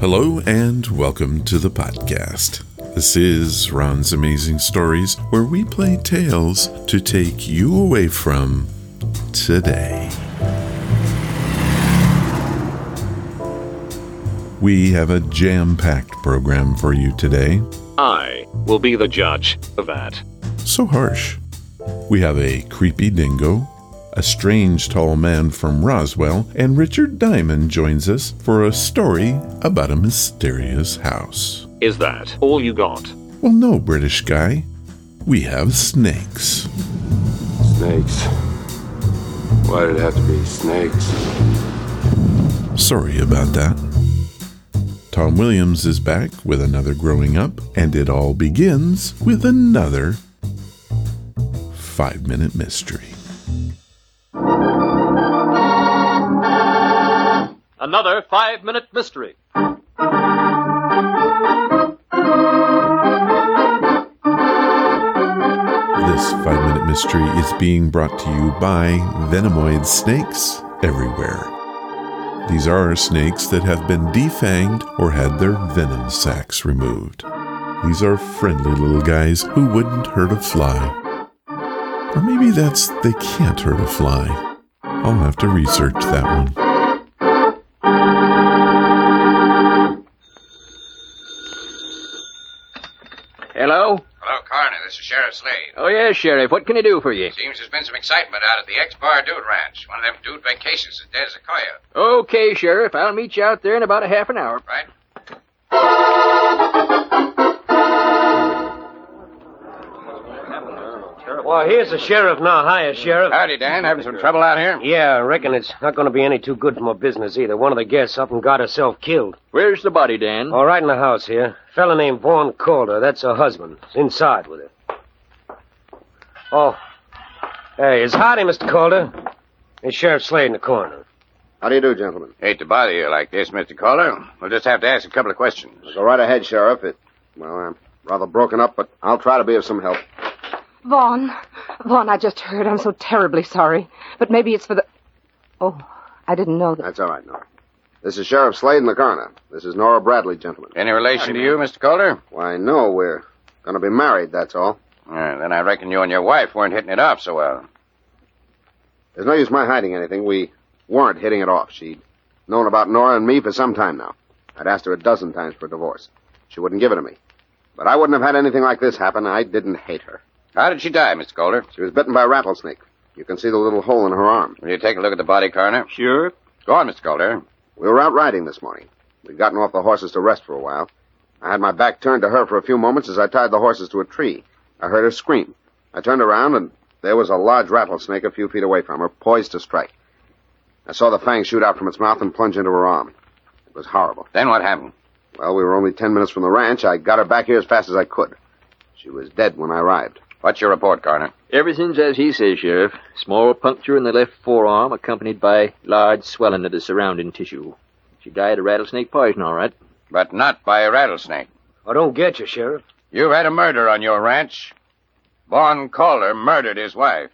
Hello and welcome to the podcast. This is Ron's Amazing Stories, where we play tales to take you away from today. We have a jam-packed program for you today. I will be the judge of that. So harsh. We have a creepy dingo, a strange tall man from Roswell, and Richard Diamond joins us for a story about a mysterious house. Is that all you got? Well, no, British guy. We have snakes. Snakes. Why did it have to be snakes? Sorry about that. Tom Williams is back with another Growing Up, and it all begins with another 5-minute mystery. Another 5-minute mystery. This 5-minute mystery is being brought to you by Venomoid Snakes Everywhere. These are snakes that have been defanged or had their venom sacs removed. These are friendly little guys who wouldn't hurt a fly. Or maybe that's they can't hurt a fly. I'll have to research that one. Hello? Hello, Coroner. This is Sheriff Slade. Oh, yes, Sheriff. What can I do for you? Seems there's been some excitement out at the X-Bar Dude Ranch. One of them dude vacations is dead as a coyote. Okay, Sheriff. I'll meet you out there in about a half an hour. Right? Well, here's the sheriff now. Hiya, Sheriff. Howdy, Dan. Having some trouble out here? Yeah, I reckon it's not going to be any too good for my business either. One of the guests up and got herself killed. Where's the body, Dan? All right in the house here. Fella named Vaughn Calder. That's her husband. He's inside with her. Oh. Hey, it's howdy, Mr. Calder. It's Sheriff Slade in the corner. How do you do, gentlemen? Hate to bother you like this, Mr. Calder. We'll just have to ask a couple of questions. Go right ahead, Sheriff. I'm rather broken up, but I'll try to be of some help. Vaughn, I just heard. I'm so terribly sorry. But maybe it's for the... Oh, I didn't know that. That's all right, Nora. This is Sheriff Slade in the coroner. This is Nora Bradley, gentlemen. Any relation to you, Mr. Calder? Why, no, we're going to be married, that's all. Then I reckon you and your wife weren't hitting it off so well. There's no use my hiding anything. We weren't hitting it off. She'd known about Nora and me for some time now. I'd asked her a dozen times for a divorce. She wouldn't give it to me. But I wouldn't have had anything like this happen. I didn't hate her. How did she die, Mr. Calder? She was bitten by a rattlesnake. You can see the little hole in her arm. Will you take a look at the body, Coroner? Sure. Go on, Mr. Calder. We were out riding this morning. We'd gotten off the horses to rest for a while. I had my back turned to her for a few moments as I tied the horses to a tree. I heard her scream. I turned around, and there was a large rattlesnake a few feet away from her, poised to strike. I saw the fangs shoot out from its mouth and plunge into her arm. It was horrible. Then what happened? Well, we were only 10 minutes from the ranch. I got her back here as fast as I could. She was dead when I arrived. What's your report, Coroner? Everything's as he says, Sheriff. Small puncture in the left forearm, accompanied by large swelling of the surrounding tissue. She died of rattlesnake poison, all right. But not by a rattlesnake. I don't get you, Sheriff. You've had a murder on your ranch. Vaughn Calder murdered his wife.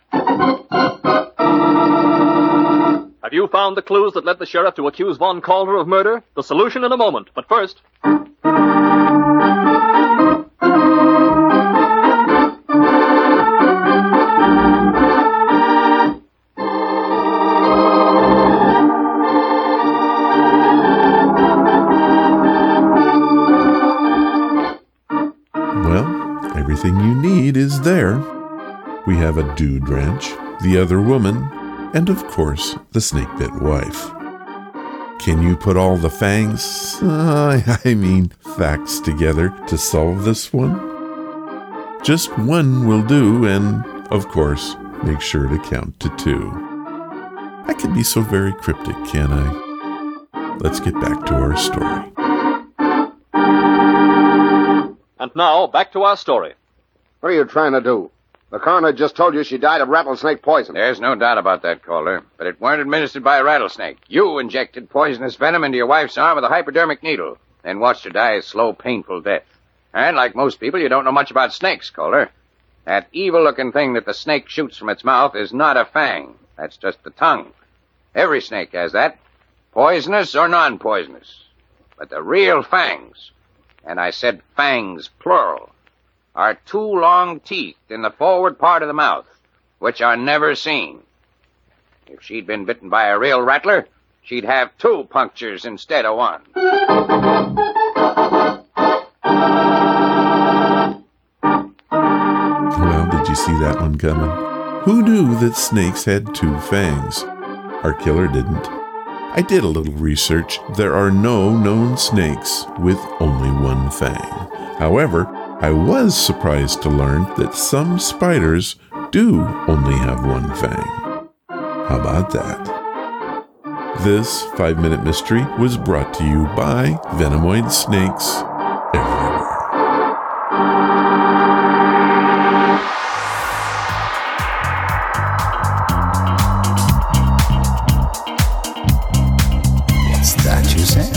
Have you found the clues that led the sheriff to accuse Vaughn Calder of murder? The solution in a moment, but first... Everything you need is there. We have a dude ranch, the other woman, and of course, the snake-bit wife. Can you put all the facts together to solve this one? Just one will do, and, of course, make sure to count to 2. I can be so very cryptic, can't I? Let's get back to our story. And now, back to our story. What are you trying to do? The coroner just told you she died of rattlesnake poison. There's no doubt about that, Calder. But it weren't administered by a rattlesnake. You injected poisonous venom into your wife's arm with a hypodermic needle, then watched her die a slow, painful death. And like most people, you don't know much about snakes, Calder. That evil-looking thing that the snake shoots from its mouth is not a fang. That's just the tongue. Every snake has that, poisonous or non-poisonous. But the real fangs, and I said fangs plural, are 2 long teeth in the forward part of the mouth, which are never seen. If she'd been bitten by a real rattler, she'd have 2 punctures instead of 1. Well, did you see that one coming? Who knew that snakes had 2 fangs? Our killer didn't. I did a little research. There are no known snakes with only 1 fang. However, I was surprised to learn that some spiders do only have 1 fang. How about that? This 5-minute mystery was brought to you by Venomoid Snakes Everywhere. What's that you said?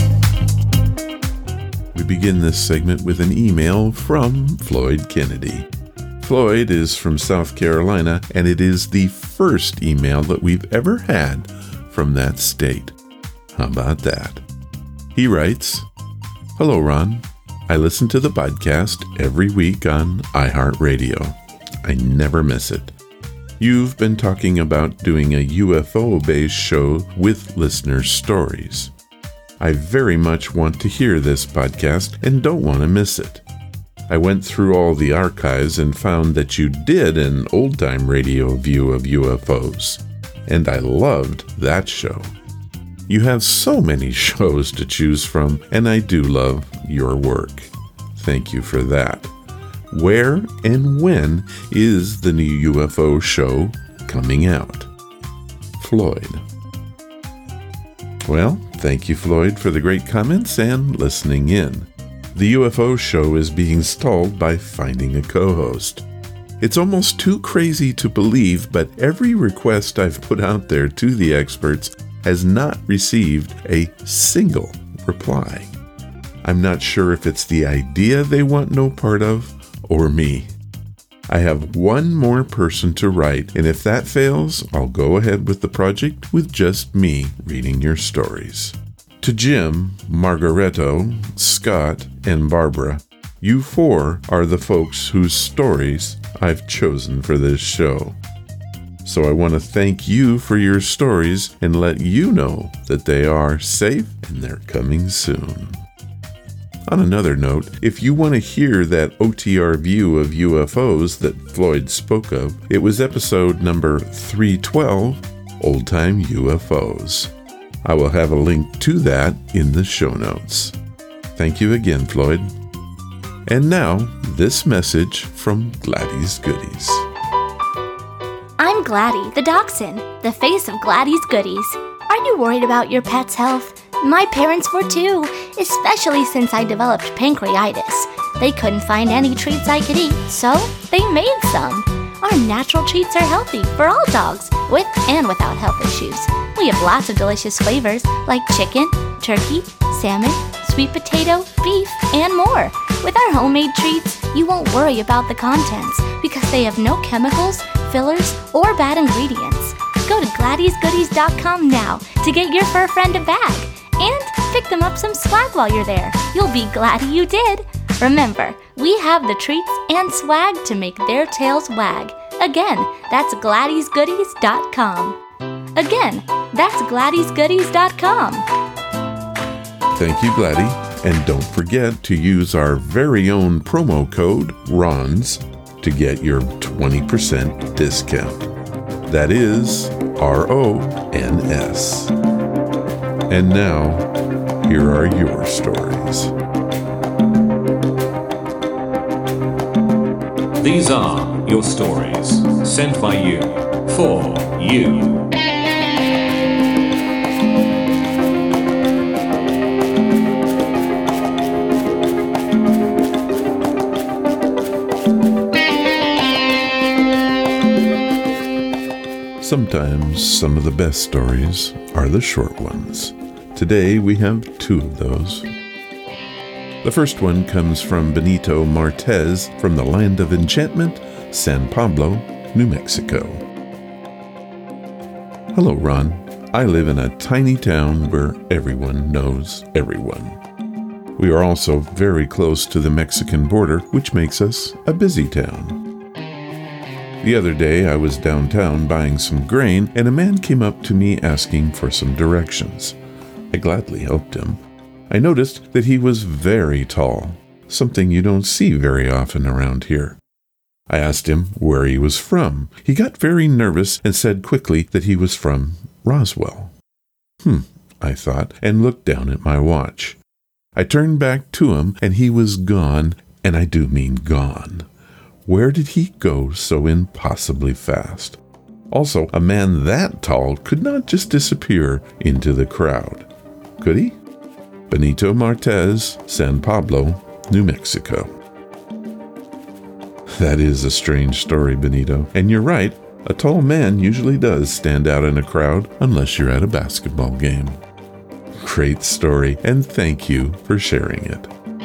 We begin this segment with an email from Floyd Kennedy. Floyd is from South Carolina, and it is the first email that we've ever had from that state. How about that? He writes, "Hello, Ron. I listen to the podcast every week on iHeartRadio. I never miss it. You've been talking about doing a UFO-based show with listener stories. I very much want to hear this podcast and don't want to miss it. I went through all the archives and found that you did an old-time radio view of UFOs, and I loved that show. You have so many shows to choose from, and I do love your work. Thank you for that. Where and when is the new UFO show coming out? Floyd." Well, thank you, Floyd, for the great comments and listening in. The UFO show is being stalled by finding a co-host. It's almost too crazy to believe, but every request I've put out there to the experts has not received a single reply. I'm not sure if it's the idea they want no part of or me. I have 1 more person to write, and if that fails, I'll go ahead with the project with just me reading your stories. To Jim, Margaretto, Scott, and Barbara, you 4 are the folks whose stories I've chosen for this show. So I want to thank you for your stories and let you know that they are safe and they're coming soon. On another note, if you want to hear that OTR view of UFOs that Floyd spoke of, it was episode number 312, Old Time UFOs. I will have a link to that in the show notes. Thank you again, Floyd. And now, this message from Gladys Goodies. I'm Gladdy, the dachshund, the face of Gladdy's Goodies. Are you worried about your pet's health? My parents were too, especially since I developed pancreatitis. They couldn't find any treats I could eat, so they made some. Our natural treats are healthy for all dogs, with and without health issues. We have lots of delicious flavors like chicken, turkey, salmon, sweet potato, beef, and more. With our homemade treats, you won't worry about the contents because they have no chemicals, fillers, or bad ingredients. Go to GladysGoodies.com now to get your fur friend a bag and pick them up some swag while you're there. You'll be glad you did. Remember, we have the treats and swag to make their tails wag. Again, that's GladysGoodies.com. Again, that's GladysGoodies.com. Thank you, Gladdy. And don't forget to use our very own promo code, RONS, to get your 20% discount. That is RONS. And now, here are your stories. These are your stories, sent by you, for you. Sometimes some of the best stories are the short ones. Today we have 2 of those. The first one comes from Benito Martez from the land of enchantment, San Pablo, New Mexico. Hello, Ron. I live in a tiny town where everyone knows everyone. We are also very close to the Mexican border, which makes us a busy town. The other day, I was downtown buying some grain, and a man came up to me asking for some directions. I gladly helped him. I noticed that he was very tall, something you don't see very often around here. I asked him where he was from. He got very nervous and said quickly that he was from Roswell. I thought, and looked down at my watch. I turned back to him, and he was gone, and I do mean gone. Where did he go so impossibly fast? Also, a man that tall could not just disappear into the crowd, could he? Benito Martez, San Pablo, New Mexico. That is a strange story, Benito, and you're right. A tall man usually does stand out in a crowd unless you're at a basketball game. Great story, and thank you for sharing it.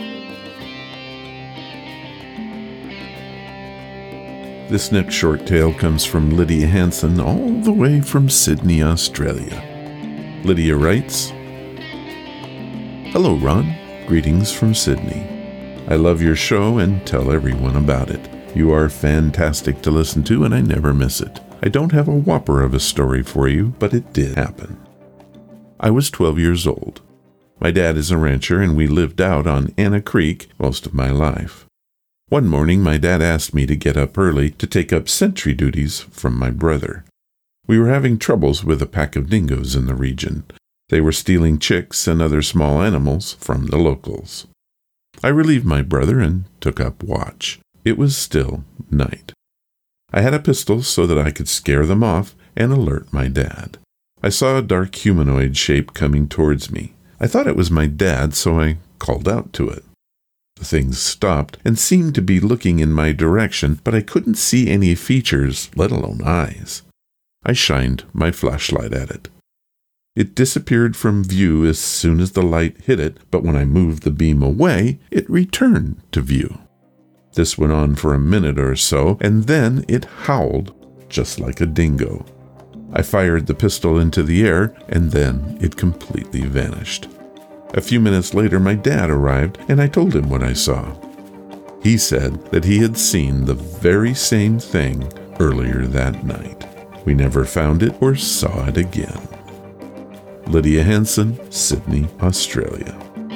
This next short tale comes from Lydia Hanson, all the way from Sydney, Australia. Lydia writes, Hello, Ron. Greetings from Sydney. I love your show and tell everyone about it. You are fantastic to listen to, and I never miss it. I don't have a whopper of a story for you, but it did happen. I was 12 years old. My dad is a rancher, and we lived out on Anna Creek most of my life. One morning, my dad asked me to get up early to take up sentry duties from my brother. We were having troubles with a pack of dingoes in the region. They were stealing chicks and other small animals from the locals. I relieved my brother and took up watch. It was still night. I had a pistol so that I could scare them off and alert my dad. I saw a dark humanoid shape coming towards me. I thought it was my dad, so I called out to it. The thing stopped and seemed to be looking in my direction, but I couldn't see any features, let alone eyes. I shined my flashlight at it. It disappeared from view as soon as the light hit it, but when I moved the beam away, it returned to view. This went on for a minute or so, and then it howled just like a dingo. I fired the pistol into the air, and then it completely vanished. A few minutes later, my dad arrived, and I told him what I saw. He said that he had seen the very same thing earlier that night. We never found it or saw it again. Lydia Hanson, Sydney, Australia.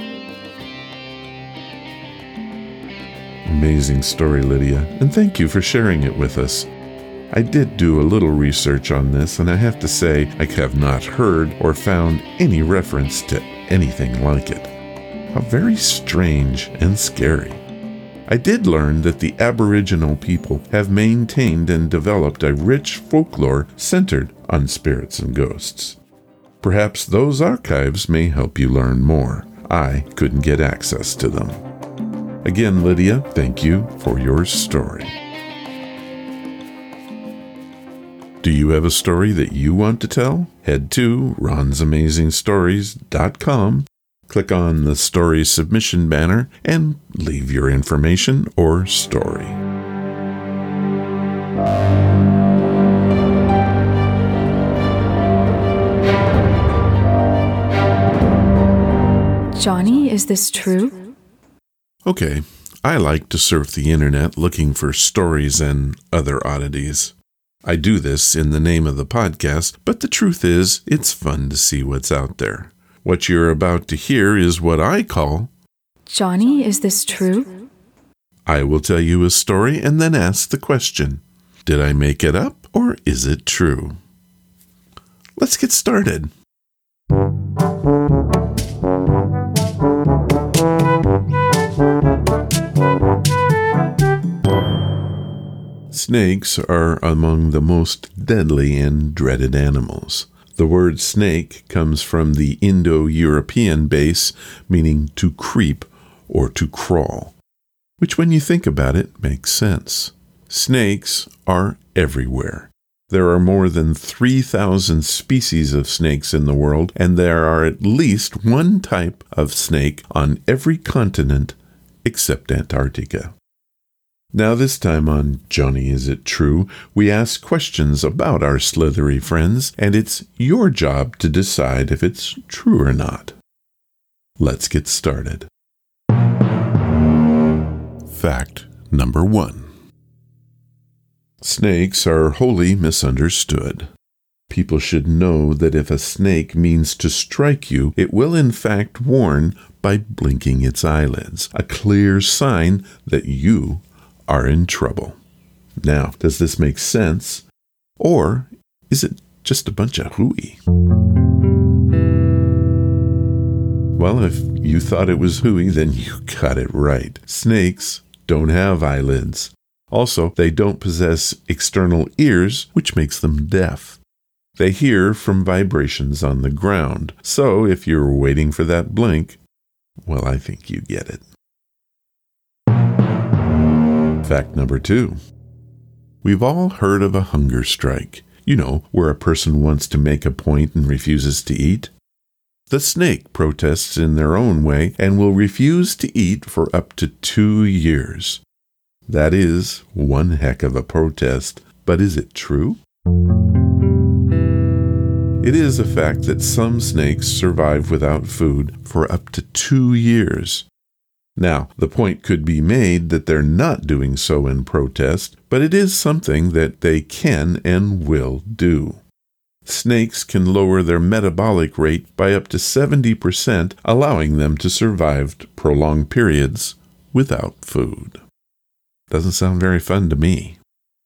Amazing story, Lydia, and thank you for sharing it with us. I did do a little research on this, and I have to say I have not heard or found any reference to anything like it. How very strange and scary. I did learn that the Aboriginal people have maintained and developed a rich folklore centered on spirits and ghosts. Perhaps those archives may help you learn more. I couldn't get access to them. Again, Lydia, thank you for your story. Do you have a story that you want to tell? Head to ronsamazingstories.com, click on the story submission banner, and leave your information or story. Johnny, is this true? Okay, I like to surf the internet looking for stories and other oddities. I do this in the name of the podcast, but the truth is, it's fun to see what's out there. What you're about to hear is what I call... Johnny, is this true? I will tell you a story and then ask the question, did I make it up or is it true? Let's get started. Snakes are among the most deadly and dreaded animals. The word snake comes from the Indo-European base, meaning to creep or to crawl, which when you think about it makes sense. Snakes are everywhere. There are more than 3,000 species of snakes in the world, and there are at least one type of snake on every continent except Antarctica. Now this time on Johnny, Is It True?, we ask questions about our slithery friends, and it's your job to decide if it's true or not. Let's get started. Fact number 1. Snakes are wholly misunderstood. People should know that if a snake means to strike you, it will in fact warn by blinking its eyelids, a clear sign that you are in trouble. Now, does this make sense? Or is it just a bunch of hooey? Well, if you thought it was hooey, then you got it right. Snakes don't have eyelids. Also, they don't possess external ears, which makes them deaf. They hear from vibrations on the ground. So if you're waiting for that blink, well, I think you get it. Fact number 2. We've all heard of a hunger strike. You know, where a person wants to make a point and refuses to eat. The snake protests in their own way and will refuse to eat for up to 2 years. That is one heck of a protest, but is it true? It is a fact that some snakes survive without food for up to 2 years. Now, the point could be made that they're not doing so in protest, but it is something that they can and will do. Snakes can lower their metabolic rate by up to 70%, allowing them to survive prolonged periods without food. Doesn't sound very fun to me.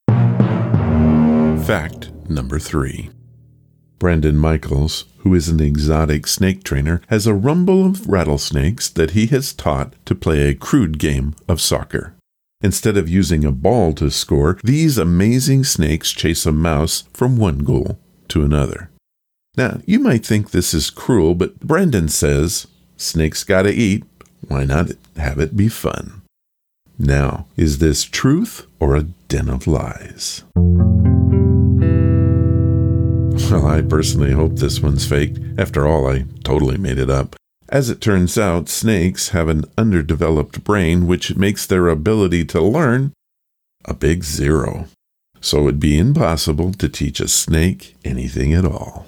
Fact number 3. Brandon Michaels, who is an exotic snake trainer, has a rumble of rattlesnakes that he has taught to play a crude game of soccer. Instead of using a ball to score, these amazing snakes chase a mouse from one goal to another. Now, you might think this is cruel, but Brandon says, snakes gotta eat, why not have it be fun? Now, is this truth or a den of lies? Well, I personally hope this one's fake. After all, I totally made it up. As it turns out, snakes have an underdeveloped brain, which makes their ability to learn a big 0. So it'd be impossible to teach a snake anything at all.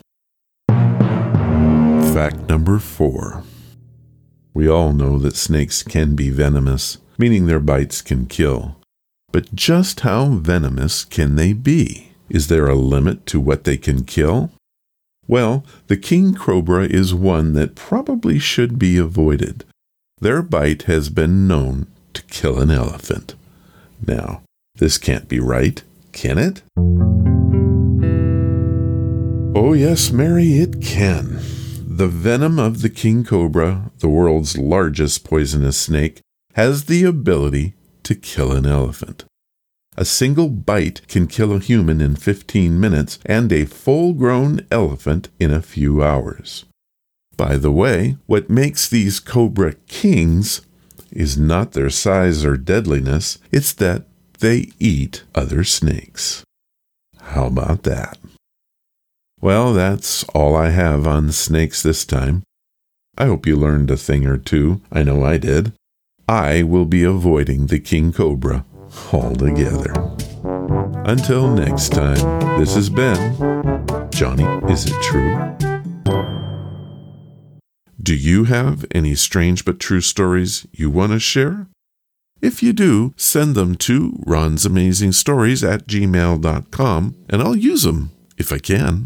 Fact number 4. We all know that snakes can be venomous, meaning their bites can kill. But just how venomous can they be? Is there a limit to what they can kill? Well, the king cobra is one that probably should be avoided. Their bite has been known to kill an elephant. Now, this can't be right, can it? Oh yes, Mary, it can. The venom of the king cobra, the world's largest poisonous snake, has the ability to kill an elephant. A single bite can kill a human in 15 minutes and a full-grown elephant in a few hours. By the way, what makes these cobra kings is not their size or deadliness, it's that they eat other snakes. How about that? Well, that's all I have on snakes this time. I hope you learned a thing or two. I know I did. I will be avoiding the king cobra altogether. Until next time, this has been Johnny, Is It True? Do you have any strange but true stories you want to share? If you do, send them to ronsamazingstories@gmail.com and I'll use them if I can.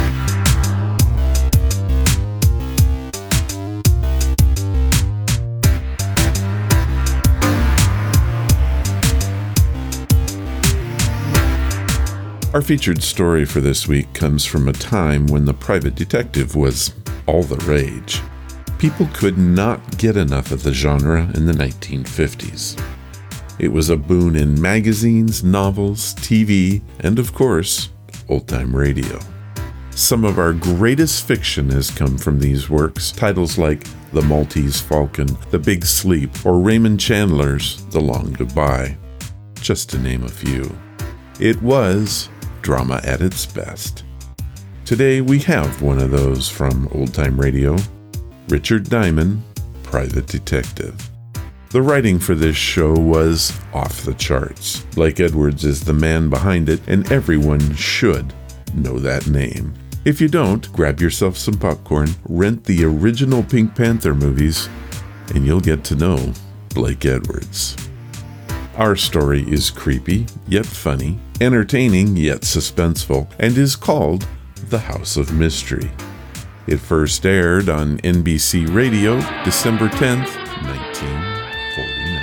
Our featured story for this week comes from a time when the private detective was all the rage. People could not get enough of the genre in the 1950s. It was a boon in magazines, novels, TV, and of course, old-time radio. Some of our greatest fiction has come from these works, titles like The Maltese Falcon, The Big Sleep, or Raymond Chandler's The Long Goodbye, just to name a few. It was drama at its best. Today we have one of those from old-time radio, Richard Diamond, Private Detective. The writing for this show was off the charts. Blake Edwards is the man behind it, and everyone should know that name. If you don't, grab yourself some popcorn, rent the original Pink Panther movies, and you'll get to know Blake Edwards. Our story is creepy, yet funny, entertaining, yet suspenseful, and is called The House of Mystery. It first aired on NBC Radio December 10th, 1949.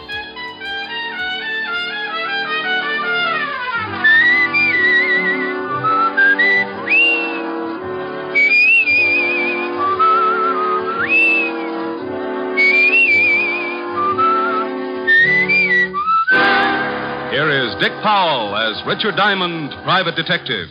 Here is Dick Powell as Richard Diamond, private detective.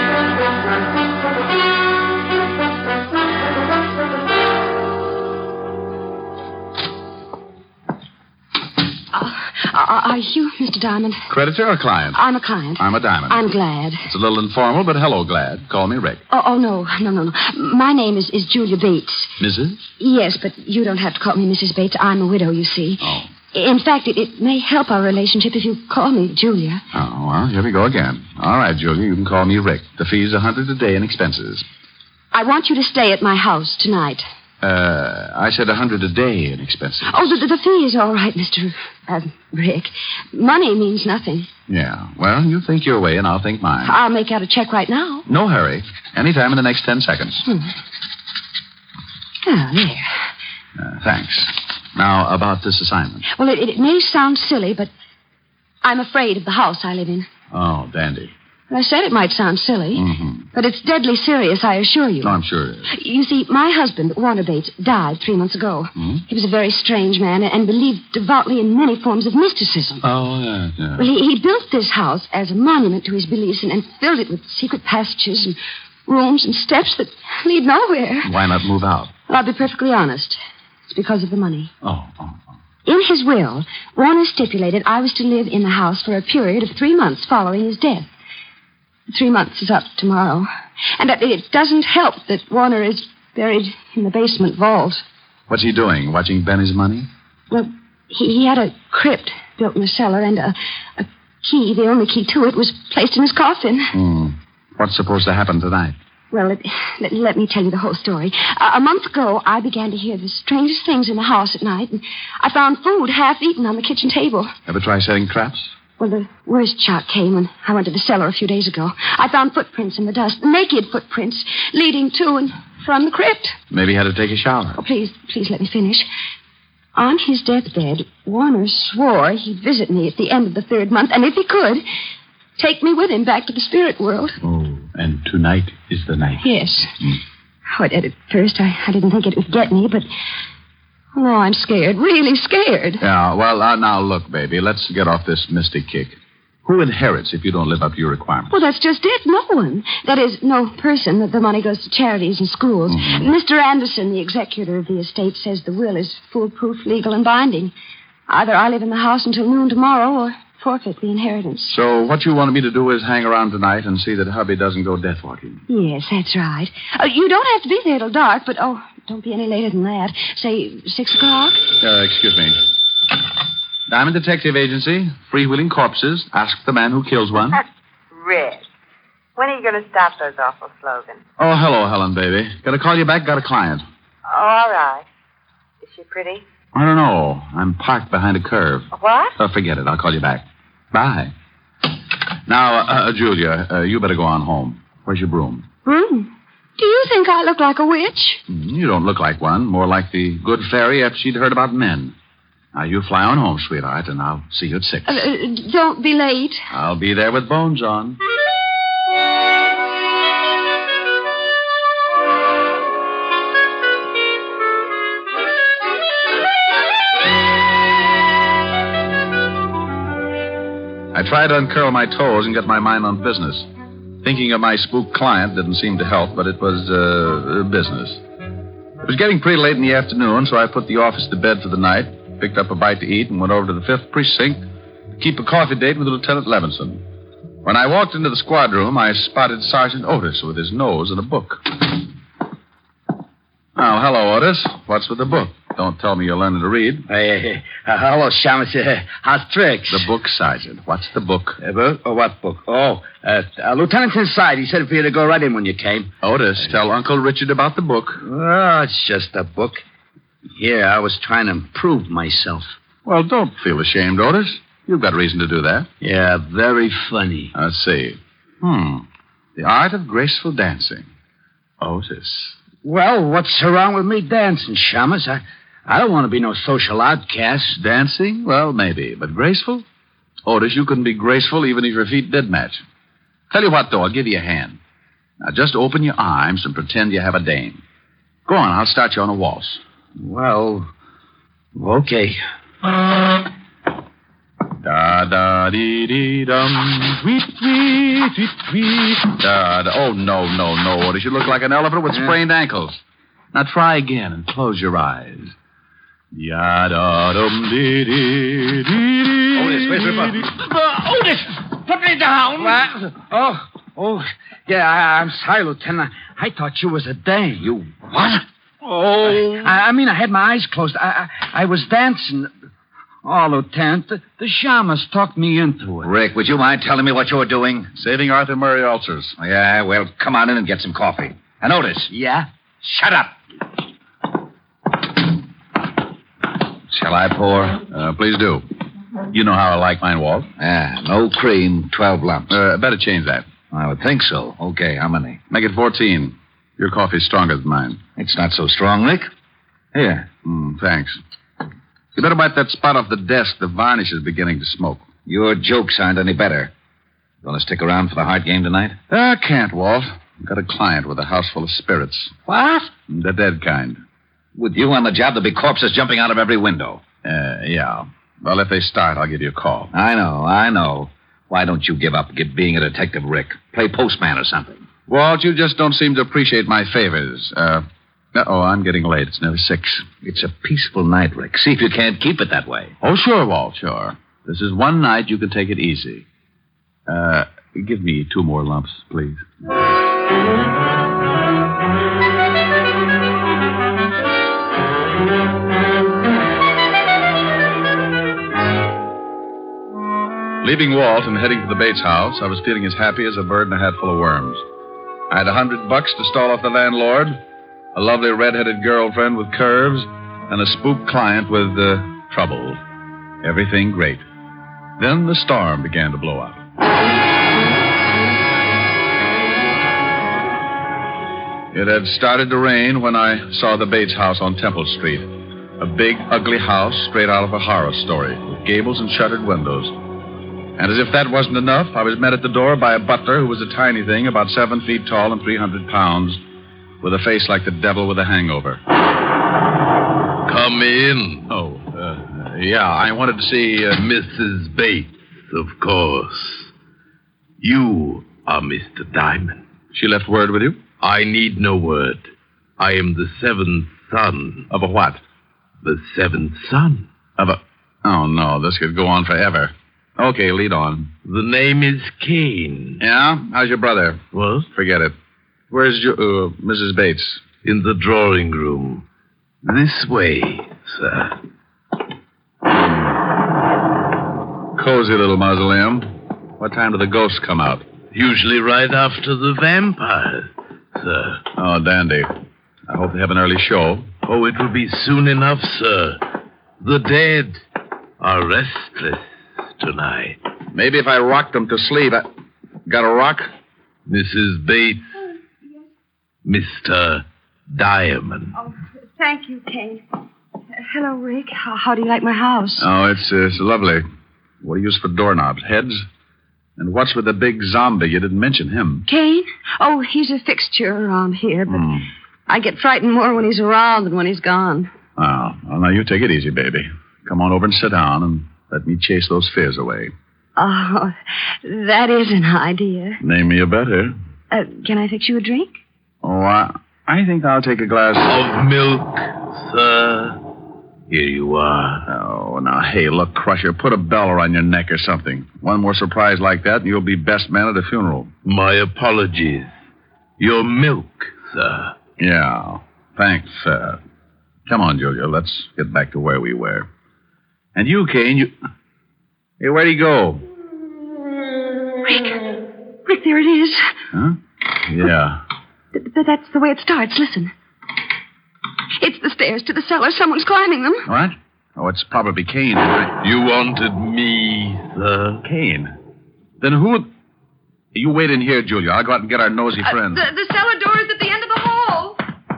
Are you Mr. Diamond? Creditor or client? I'm a client. I'm a Diamond. I'm Glad. It's a little informal, but hello, Glad. Call me Rick. Oh, no. My name is Julia Bates. Mrs.? Yes, but you don't have to call me Mrs. Bates. I'm a widow, you see. Oh. In fact, it may help our relationship if you call me Julia. Oh, well, here we go again. All right, Julia, you can call me Rick. The fee's $100 a day in expenses. I want you to stay at my house tonight. I said $100 a day in expenses. Oh, the fee is all right, Mr. Rick. Money means nothing. Yeah. Well, you think your way and I'll think mine. I'll make out a check right now. No hurry. Anytime in the next 10 seconds. Oh, there. Thanks. Now, about this assignment. Well, it may sound silly, but I'm afraid of the house I live in. Oh, dandy. I said it might sound silly, but it's deadly serious, I assure you. Oh, I'm sure it is. You see, my husband, Warner Bates, died 3 months ago. He was a very strange man and believed devoutly in many forms of mysticism. Oh, yeah. Well, he built this house as a monument to his beliefs and filled it with secret passages and rooms and steps that lead nowhere. Why not move out? Well, I'll be perfectly honest. It's because of the money. Oh. In his will, Warner stipulated I was to live in the house for a period of 3 months following his death. 3 months is up tomorrow. And it doesn't help that Warner is buried in the basement vault. What's he doing? Watching Benny's money? Well, he had a crypt built in the cellar, and a key, the only key to it, was placed in his coffin. What's supposed to happen tonight? Well, let me tell you the whole story. A month ago, I began to hear the strangest things in the house at night, and I found food half eaten on the kitchen table. Ever try setting traps? Well, the worst shock came when I went to the cellar a few days ago. I found footprints in the dust, naked footprints, leading to and from the crypt. Maybe he had to take a shower. Oh, please let me finish. On his deathbed, Warner swore he'd visit me at the end of the 3rd month, and if he could, take me with him back to the spirit world. Oh, and tonight is the night. Yes. Oh, at first, I didn't think it would get me, but... Oh, I'm scared, really scared. Yeah, well, now look, baby, let's get off this mystic kick. Who inherits if you don't live up to your requirements? Well, that's just it. No one. That is, no person. The money goes to charities and schools. Mr. Anderson, the executor of the estate, says the will is foolproof, legal, and binding. Either I live in the house until noon tomorrow or forfeit the inheritance. So what you wanted me to do is hang around tonight and see that hubby doesn't go death walking. Yes, that's right. You don't have to be there till dark, but, don't be any later than that. Say 6 o'clock? Excuse me. Diamond Detective Agency, freewheeling corpses. Ask the man who kills one. Red. When are you going to stop those awful slogans? Oh, hello, Helen, baby. Gotta call you back. Got a client. Oh, all right. Is she pretty? I don't know. I'm parked behind a curve. What? Oh, forget it. I'll call you back. Bye. Now, Julia, you better go on home. Where's your broom? Broom? Do you think I look like a witch? You don't look like one. More like the good fairy after she'd heard about men. Now, you fly on home, sweetheart, and I'll see you at 6. Don't be late. I'll be there with bones on. I tried to uncurl my toes and get my mind on business. Thinking of my spooked client didn't seem to help, but it was business. It was getting pretty late in the afternoon, so I put the office to bed for the night, picked up a bite to eat, and went over to the 5th Precinct to keep a coffee date with Lieutenant Levinson. When I walked into the squad room, I spotted Sergeant Otis with his nose in a book. Oh, hello, Otis. What's with the book? Don't tell me you're learning to read. Hello, Shamus. How's tricks? The book, Sergeant. What's the book? What book? Lieutenant's inside. He said for you to go right in when you came. Otis, tell Uncle Richard about the book. Oh, it's just a book. Here, I was trying to improve myself. Well, don't feel ashamed, Otis. You've got reason to do that. Yeah, very funny. Let's see. The art of graceful dancing. Otis. Well, what's wrong with me dancing, Shamus? I don't want to be no social outcast. Dancing? Well, maybe. But graceful? Otis, you couldn't be graceful even if your feet did match. Tell you what, though, I'll give you a hand. Now, just open your arms and pretend you have a dame. Go on, I'll start you on a waltz. Well, okay. Da-da-dee-dee-dum, tweet, tweet, tweet, tweet. Da-da. Oh, no, Otis. You look like an elephant with sprained ankles. Now try again and close your eyes. Ya-da-dum-dee-dee-dee-dee. Otis, where's your Otis, put me down. What? Oh, yeah, I'm sorry, Lieutenant. I thought you was a dame. You what? Oh. I mean, I had my eyes closed. I was dancing. Oh, Lieutenant, the shamus talked me into it. Rick, would you mind telling me what you were doing? Saving Arthur Murray ulcers. Yeah, well, come on in and get some coffee. And Otis. Yeah? Shut up. Shall I pour? Please do. You know how I like mine, Walt. Yeah, no cream, 12 lumps. Better change that. I would think so. Okay, how many? Make it 14. Your coffee's stronger than mine. It's not so strong, Rick. Here. Thanks. You better wipe that spot off the desk. The varnish is beginning to smoke. Your jokes aren't any better. You want to stick around for the Hart game tonight? I can't, Walt. I've got a client with a house full of spirits. What? The dead kind. With you on the job, there'll be corpses jumping out of every window. Yeah. Well, if they start, I'll give you a call. I know. Why don't you give up being a detective, Rick? Play postman or something. Walt, you just don't seem to appreciate my favors. I'm getting late. It's nearly 6. It's a peaceful night, Rick. See if you can't keep it that way. Oh, sure, Walt, sure. This is one night you can take it easy. Give me 2 more lumps, please. Leaving Walt and heading to the Bates house, I was feeling as happy as a bird in a hat full of worms. I had $100 to stall off the landlord, a lovely red-headed girlfriend with curves, and a spook client with trouble. Everything great. Then the storm began to blow up. It had started to rain when I saw the Bates house on Temple Street. A big, ugly house straight out of a horror story, with gables and shuttered windows. And as if that wasn't enough, I was met at the door by a butler who was a tiny thing, about 7 feet tall and 300 pounds, with a face like the devil with a hangover. Come in. Oh, yeah, I wanted to see Mrs. Bates, of course. You are Mr. Diamond. She left word with you? I need no word. I am the 7th son. Of a what? The 7th son. Of a... Oh, no, this could go on forever. Okay, lead on. The name is Kane. Yeah? How's your brother? What? Forget it. Where's your, Mrs. Bates? In the drawing room. This way, sir. Cozy little mausoleum. What time do the ghosts come out? Usually right after the vampires, sir. Oh, dandy. I hope they have an early show. Oh, it will be soon enough, sir. The dead are restless tonight. Maybe if I rocked them to sleep. Got a rock? Mrs. Bates. Mr. Diamond. Oh, thank you, Kate. Hello, Rick. How do you like my house? Oh, it's lovely. What do you use for doorknobs? Heads? And what's with the big zombie? You didn't mention him. Kane? Oh, he's a fixture around here, but I get frightened more when he's around than when he's gone. Oh, well, now you take it easy, baby. Come on over and sit down and let me chase those fears away. Oh, that is an idea. Name me a better. Can I fix you a drink? Oh, I think I'll take a glass of milk, sir. Here you are. Oh, now, hey, look, Crusher, put a bell around your neck or something. One more surprise like that, and you'll be best man at a funeral. My apologies. Your milk, sir. Yeah, thanks, sir. Come on, Julia, let's get back to where we were. And you, Kane, you... Hey, where'd he go? Rick, there it is. Huh? Yeah. That's the way it starts. Listen. It's the stairs to the cellar. Someone's climbing them. What? Oh, it's probably Kane. You wanted me, sir? Kane? Then who... You wait in here, Julia. I'll go out and get our nosy friend. The cellar door is at the end of the hall.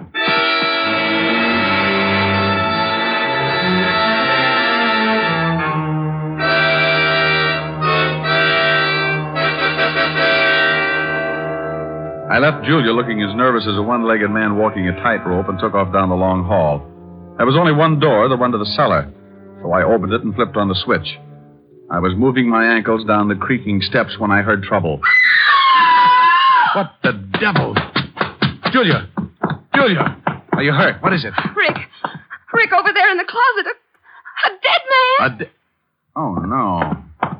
I left Julia looking as nervous as a one-legged man walking a tightrope and took off down the long hall. There was only one door, the one to the cellar, so I opened it and flipped on the switch. I was moving my ankles down the creaking steps when I heard trouble. What the devil? Julia! Julia! Are you hurt? What is it? Rick, over there in the closet. A dead man. Oh, no.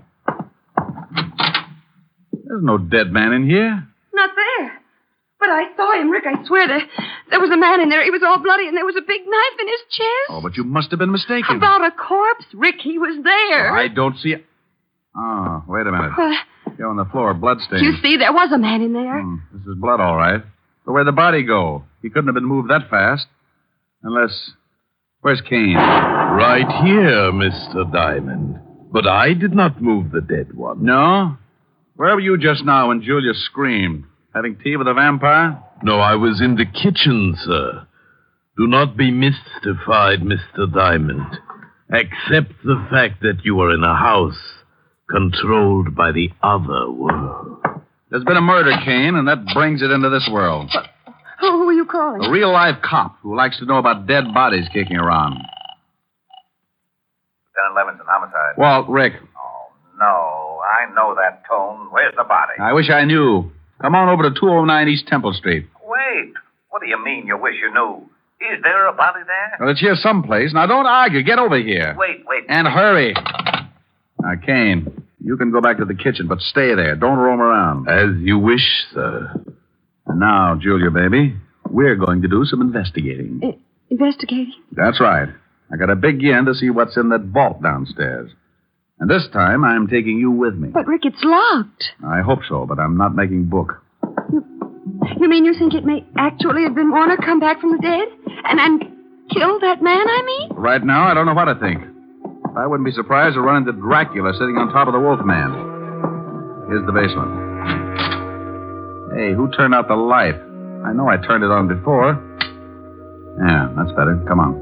There's no dead man in here. Not there. But I saw him, Rick. I swear there was a man in there. He was all bloody, and there was a big knife in his chest. Oh, but you must have been mistaken. About a corpse? Rick, he was there. I don't see it. Oh, wait a minute. Here on the floor, bloodstains. You see, there was a man in there. This is blood, all right. But where'd the body go? He couldn't have been moved that fast. Unless... Where's Kane? Right here, Mr. Diamond. But I did not move the dead one. No? Where were you just now when Julia screamed? Having tea with a vampire? No, I was in the kitchen, sir. Do not be mystified, Mr. Diamond. Accept the fact that you are in a house controlled by the other world. There's been a murder, Kane, and that brings it into this world. Who are you calling? A real-life cop who likes to know about dead bodies kicking around. Lieutenant Levinson, homicide. Walt, Rick. Oh, no. I know that tone. Where's the body? I wish I knew. Come on over to 209 East Temple Street. Wait. What do you mean you wish you knew? Is there a body there? Well, it's here someplace. Now, don't argue. Get over here. Wait. And hurry. Now, Kane, you can go back to the kitchen, but stay there. Don't roam around. As you wish, sir. And now, Julia, baby, we're going to do some investigating. Investigating? That's right. I got a big yen to see what's in that vault downstairs. And this time, I'm taking you with me. But, Rick, it's locked. I hope so, but I'm not making book. You mean you think it may actually have been Warner come back from the dead? And kill that man, I mean? Right now, I don't know what to think. I wouldn't be surprised to run into Dracula sitting on top of the Wolfman. Here's the basement. Hey, who turned out the light? I know I turned it on before. Yeah, that's better. Come on.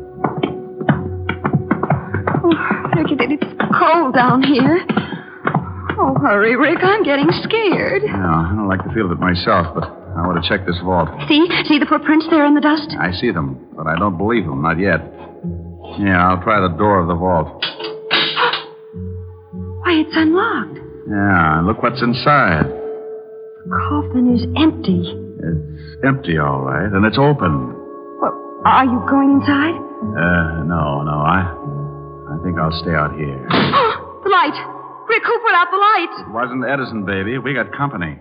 Oh, Rick, it's cold down here. Oh, hurry, Rick. I'm getting scared. Yeah, I don't like the feel of it myself, but I want to check this vault. See the footprints there in the dust? I see them, but I don't believe them, not yet. Yeah, I'll try the door of the vault. Why, it's unlocked. Yeah, look what's inside. The coffin is empty. It's empty, all right, and it's open. Well, are you going inside? No. I think I'll stay out here. The light! Rick, who put out the light? It wasn't Edison, baby. We got company.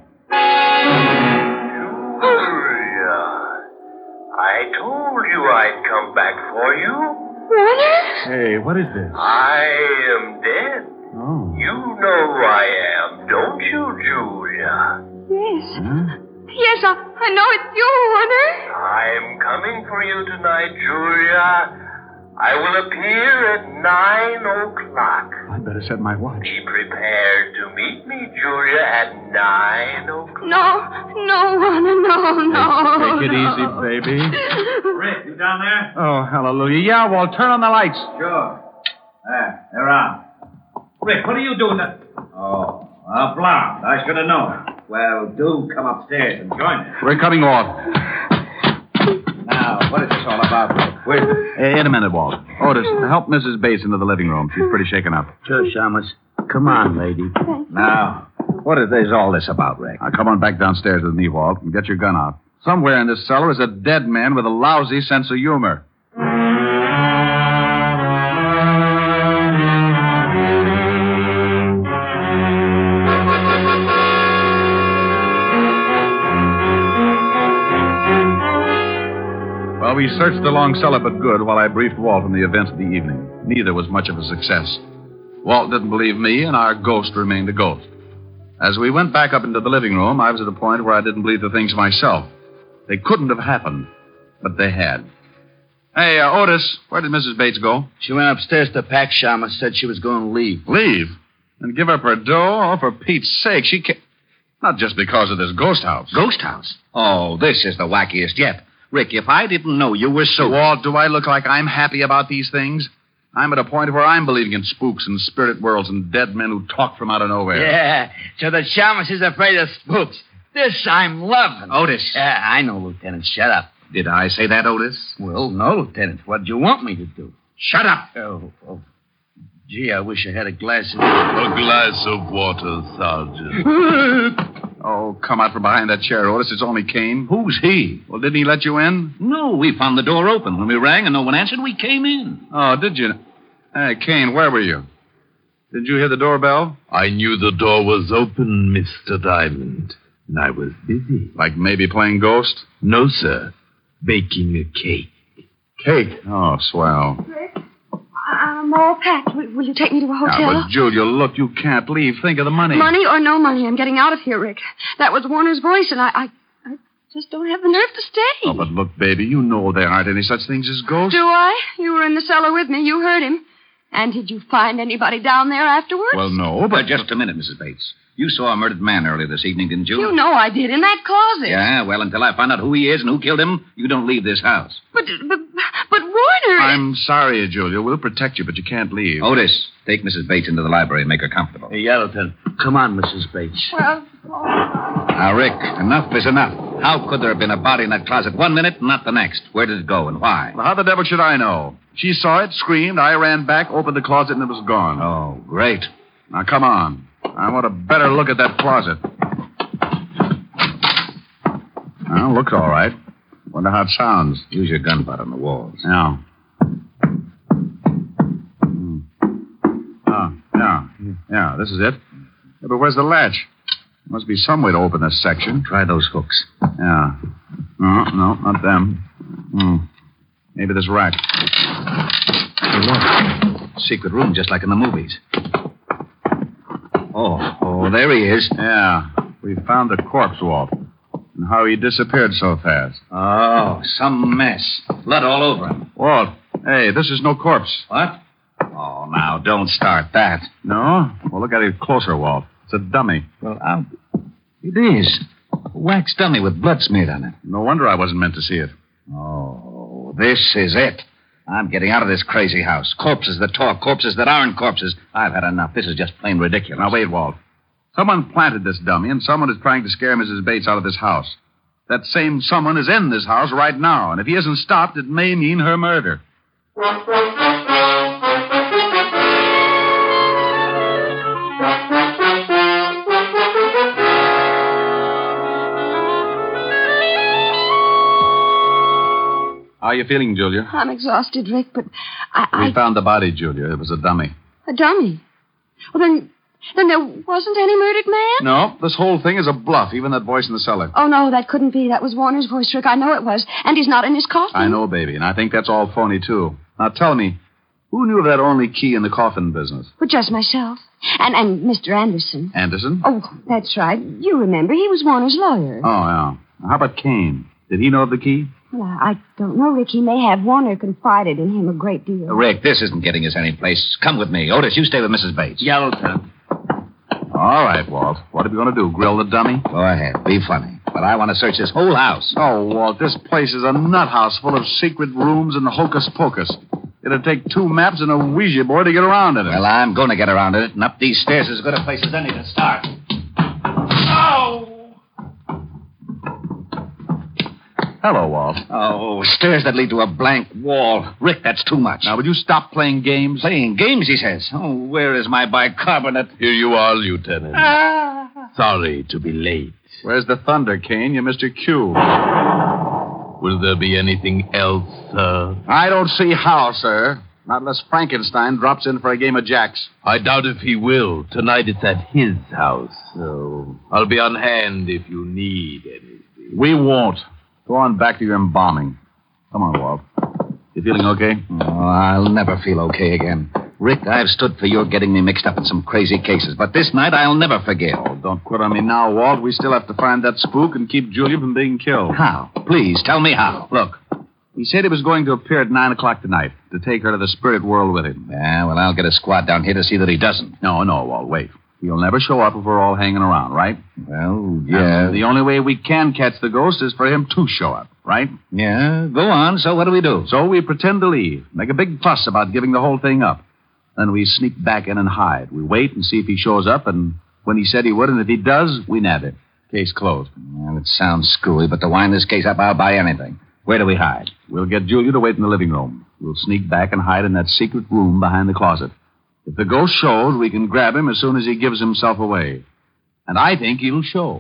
Julia, I told you I'd come back for you. Warner? Hey, what is this? I am dead. Oh. You know who I am, don't you, Julia? Yes. Huh? Yes, I know it's you, Warner. I'm coming for you tonight, Julia. I will appear at 9 o'clock. I'd better set my watch. Be prepared to meet me, Julia, at 9 o'clock. No, Warner, no. Take it easy, baby. Rick, you down there? Oh, hallelujah. Yeah, well, turn on the lights. Sure. There, they're on. Rick, what are you doing there? Oh, a blonde. I should have known. Well, do come upstairs and join us. We're coming off. Now, what is this all about? Wait a minute, Walt. Otis, help Mrs. Bates into the living room. She's pretty shaken up. Sure, Shamus. Come on, lady. Now, what is all this about, Rick? Now, come on back downstairs with me, Walt, and get your gun out. Somewhere in this cellar is a dead man with a lousy sense of humor. Well, we searched the long cellar but good while I briefed Walt on the events of the evening. Neither was much of a success. Walt didn't believe me, and our ghost remained a ghost. As we went back up into the living room, I was at a point where I didn't believe the things myself. They couldn't have happened, but they had. Hey, Otis, where did Mrs. Bates go? She went upstairs to pack, Shama. Said she was going to leave. Leave? And give up her dough? Oh, for Pete's sake, she can't... Not just because of this ghost house. Ghost house? Oh, this is the wackiest yet. Rick, if I didn't know you were so... Walt, do I look like I'm happy about these things? I'm at a point where I'm believing in spooks and spirit worlds and dead men who talk from out of nowhere. Yeah, so the shamus is afraid of spooks. This I'm loving. Otis. Yeah, I know, Lieutenant. Shut up. Did I say that, Otis? Well, no, Lieutenant. What do you want me to do? Shut up. Oh. Gee, I wish I had a glass of... A glass of water, Sergeant. Oh, come out from behind that chair, Otis. It's only Kane. Who's he? Well, didn't he let you in? No, we found the door open. When we rang and no one answered, we came in. Oh, did you? Hey, Kane, where were you? Did you hear the doorbell? I knew the door was open, Mr. Diamond, and I was busy. Like maybe playing Ghost? No, sir. Baking a cake. Cake? Oh, swell. Rick, I'm all packed. Will you take me to a hotel? Now, but Julia, look, you can't leave. Think of the money. Money or no money, I'm getting out of here, Rick. That was Warner's voice, and I just don't have the nerve to stay. Oh, but look, baby, you know there aren't any such things as ghosts. Do I? You were in the cellar with me. You heard him. And did you find anybody down there afterwards? Well, no, but... Just a minute, Mrs. Bates. You saw a murdered man earlier this evening, didn't you? You know I did, in that closet. Yeah, well, until I find out who he is and who killed him, you don't leave this house. But Warner... I'm sorry, Julia. We'll protect you, but you can't leave. Otis, take Mrs. Bates into the library and make her comfortable. Hey, Lieutenant. Come on, Mrs. Bates. Well... Now, Rick, enough is enough. How could there have been a body in that closet one minute and not the next? Where did it go and why? Well, how the devil should I know? She saw it, screamed, I ran back, opened the closet, and it was gone. Oh, great. Now, come on. I want a better look at that closet. Well, looks all right. Wonder how it sounds. Use your gun butt on the walls. Yeah. Yeah, this is it. Yeah, but where's the latch? Must be some way to open this section. Try those hooks. Yeah. No, not them. Maybe this rack. Hey, look. Secret room, just like in the movies. Oh, there he is. Yeah. We found the corpse, Walt. And how he disappeared so fast. Oh, some mess. Blood all over him. Walt, hey, this is no corpse. What? Oh, now, don't start that. No? Well, look at it closer, Walt. It's a dummy. Well, it is. A wax dummy with blood smeared on it. No wonder I wasn't meant to see it. Oh, this is it. I'm getting out of this crazy house. Corpses that talk, corpses that aren't corpses. I've had enough. This is just plain ridiculous. Now, wait, Walt. Someone planted this dummy, and someone is trying to scare Mrs. Bates out of this house. That same someone is in this house right now, and if he isn't stopped, it may mean her murder. How are you feeling, Julia? I'm exhausted, Rick, but We found the body, Julia. It was a dummy. A dummy? Well, then there wasn't any murdered man? No, this whole thing is a bluff, even that voice in the cellar. Oh, no, that couldn't be. That was Warner's voice, Rick. I know it was. And he's not in his coffin. I know, baby, and I think that's all phony, too. Now, tell me, who knew of that only key in the coffin business? Well, just myself. And Mr. Anderson. Anderson? Oh, that's right. You remember, he was Warner's lawyer. Oh, yeah. Now, how about Kane? Did he know of the key? Well, I don't know, Rick. He may have. Warner confided in him a great deal. Rick, this isn't getting us any place. Come with me. Otis, you stay with Mrs. Bates. Yeah, Lieutenant. All right, Walt. What are we going to do? Grill the dummy? Go ahead. Be funny. But I want to search this whole house. Oh, Walt, this place is a nut house full of secret rooms and hocus pocus. It'll take 2 maps and a Ouija board to get around in it. Well, I'm going to get around in it, and up these stairs is as good a place as any to start. Oh! Hello, Walt. Oh, stairs that lead to a blank wall. Rick, that's too much. Now, would you stop playing games? Playing games, he says. Oh, where is my bicarbonate? Here you are, Lieutenant. Sorry to be late. Where's the thunder, Kane? You're Mr. Q. Will there be anything else, sir? I don't see how, sir. Not unless Frankenstein drops in for a game of jacks. I doubt if he will. Tonight it's at his house, so I'll be on hand if you need anything. We won't. Go on back to your embalming. Come on, Walt. You feeling okay? Oh, I'll never feel okay again. Rick, I've stood for your getting me mixed up in some crazy cases, but this night I'll never forgive. Oh, don't quit on me now, Walt. We still have to find that spook and keep Julia from being killed. How? Please, tell me how. Look, He said he was going to appear at 9 o'clock tonight to take her to the spirit world with him. Yeah, well, I'll get a squad down here to see that he doesn't. No, Walt, wait. He'll never show up if we're all hanging around, right? Well, yeah. The only way we can catch the ghost is for him to show up, right? Yeah, go on. So what do? So we pretend to leave, make a big fuss about giving the whole thing up. Then we sneak back in and hide. We wait and see if he shows up, and when he said he would, and if he does, we nab him. Case closed. Well, it sounds screwy, but to wind this case up, I'll buy anything. Where do we hide? We'll get Julia to wait in the living room. We'll sneak back and hide in that secret room behind the closet. If the ghost shows, we can grab him as soon as he gives himself away. And I think he'll show.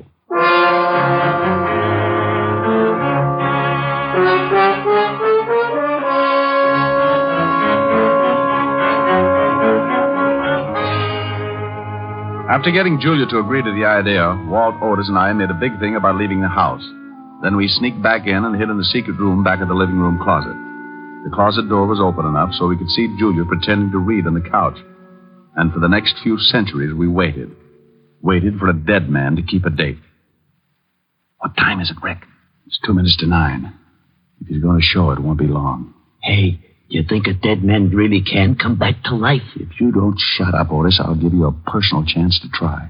After getting Julia to agree to the idea, Walt, Otis, and I made a big thing about leaving the house. Then we sneaked back in and hid in the secret room back of the living room closet. The closet door was open enough so we could see Julia pretending to read on the couch. And for the next few centuries, we waited. Waited for a dead man to keep a date. What time is it, Rick? It's 2 minutes to 9. If he's going to show, it won't be long. Hey, you think a dead man really can come back to life? If you don't shut up, Otis, I'll give you a personal chance to try.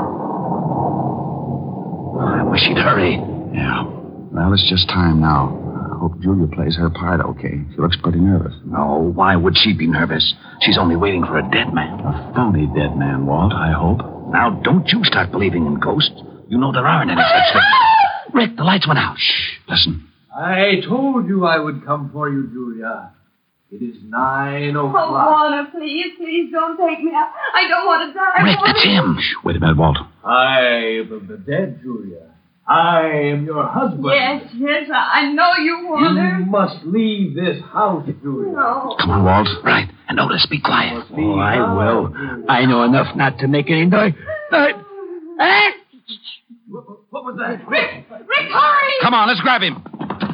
I wish he'd hurry. Yeah. Well, it's just time now. I hope Julia plays her part okay. She looks pretty nervous. No, why would she be nervous? She's only waiting for a dead man. A phony dead man, Walt, I hope. Now, don't you start believing in ghosts. You know there aren't any such things. Rick, the lights went out. Shh, listen. I told you I would come for you, Julia. It is 9 o'clock. Oh, Warner, please don't take me. I don't want to die. Rick, that's him. Shh, wait a minute, Walt. I am the dead, Julia. I am your husband. Yes, I know you, Warner. You must leave this house, Julia. No. Come on, Walt. Right. And Otis, be quiet. Oh, I will. I know enough not to make any noise. What was that? Rick, hurry! Come on, let's grab him.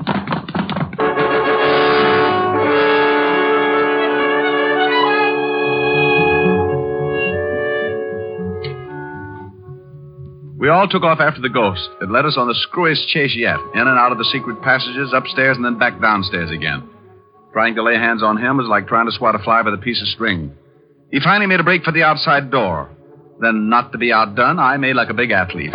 We all took off after the ghost. It led us on the screwiest chase yet, in and out of the secret passages, upstairs, and then back downstairs again. Trying to lay hands on him was like trying to swat a fly with a piece of string. He finally made a break for the outside door. Then, not to be outdone, I made like a big athlete.